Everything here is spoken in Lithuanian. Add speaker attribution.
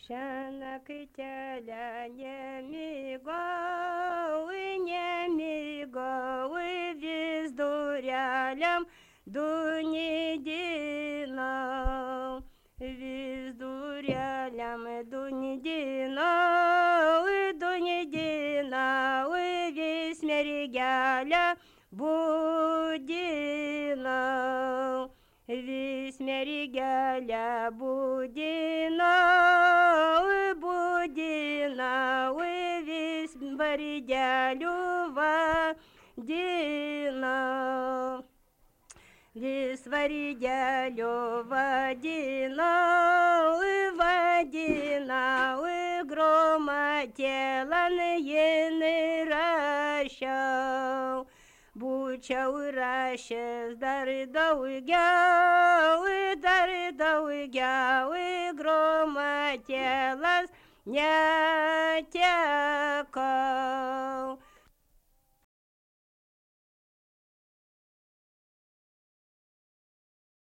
Speaker 1: Šiąnakt kelia nemigau, vis dureliam dunidinau, vis dureliam dunidinau, vis mergelę budinau, vis mergelę budinau, vis vardeliu vadinau. Vis vardeliu vadinau, gromatėlan jin rašiau. Būčiau rašęs dar daugiau, gromatėlas netekau.